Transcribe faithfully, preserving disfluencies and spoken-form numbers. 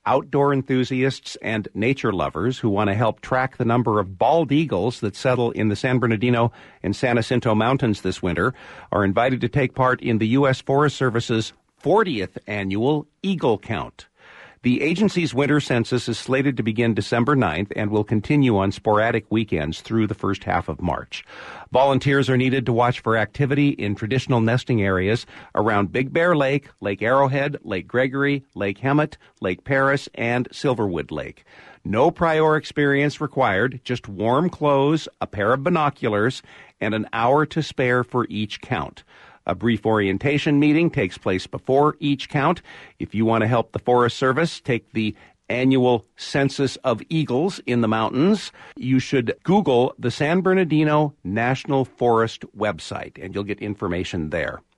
outdoor enthusiasts and nature lovers who want to help track the number of bald eagles that settle in the San Bernardino and San Jacinto Mountains this winter are invited to take part in the U S Forest Service's fortieth annual Eagle Count. The agency's winter census is slated to begin December ninth and will continue on sporadic weekends through the first half of March. Volunteers are needed to watch for activity in traditional nesting areas around Big Bear Lake, Lake Arrowhead, Lake Gregory, Lake Hemet, Lake Paris, and Silverwood Lake. No prior experience required, just warm clothes, a pair of binoculars, and an hour to spare for each count. A brief orientation meeting takes place before each count. If you want to help the Forest Service take the annual census of eagles in the mountains, you should Google the San Bernardino National Forest website, and you'll get information there.